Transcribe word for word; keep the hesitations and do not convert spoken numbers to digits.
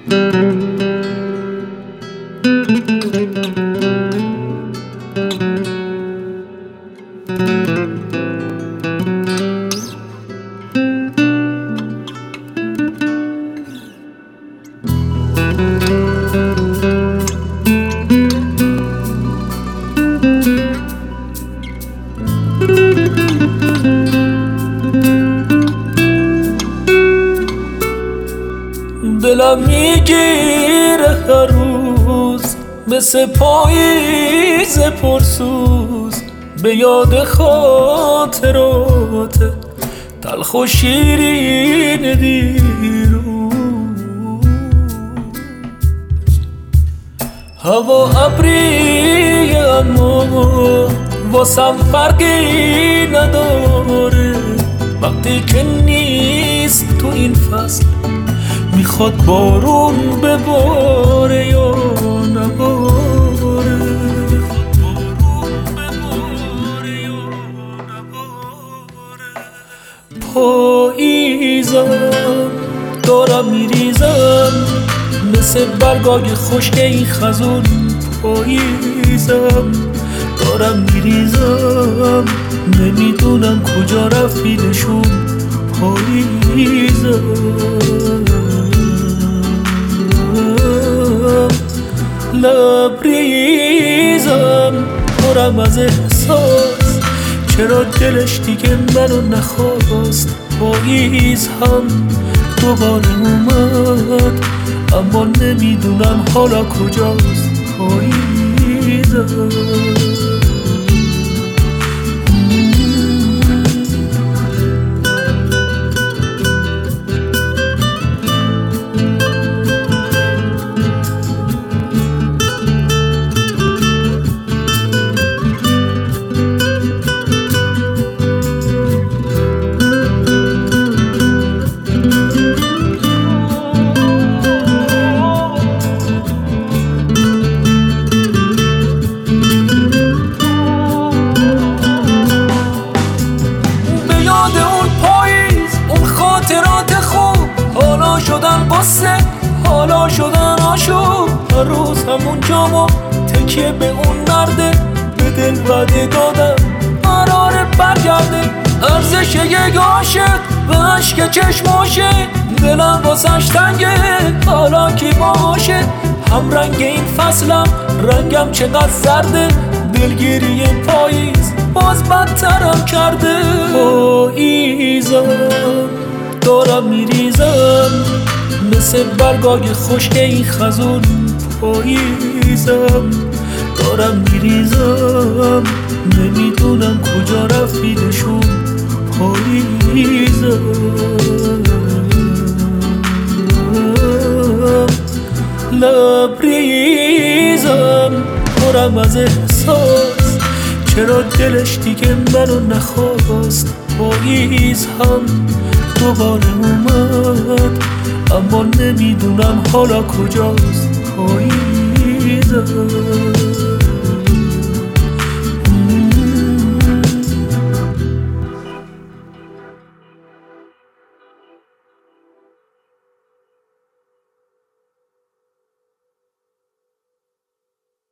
دلم میگیره هر روز مثل پاییز پرسوز به یاد خاطرات تلخ و شیرین دیروز. هوا ابری اما واسم فرقی نداره وقتی که نیست تو این فصل میخواد بارون بباره یا نباره. پاییزم دارم میریزم مثل برگای خشک این خزون. پاییزم دارم میریزم نمیدونم کجا رفتیدشون. پاییزم لبریزم پرم از احساس چرا دلش دیگه منو نخواست. پاییز هم دوباره اومد اما نمیدونم حالا کجاست. پاییزم قصه حالا شدن آشوب. هر روز همون جامو تکیه به اون مرده به دل وعده دادم قراره برگرده. ارزش یک عاشق به عشق چشماشه دلم واسش تنگه حالا کی باشه. هم رنگ این فصلم رنگم چقدر زرده دلگیری پاییز باز بدترم کرده. پاییزم دارم میریزم مثل برگای خشک این خزون. پاییزم دارم میریزم نمیدونم کجا رفتیدشون. پاییزم لبریزم پرم از احساس چرا دلش دیگه منو نخواست. پاییز هم دوباره اومد اما نمیدونم حالا کجاست. پاییزم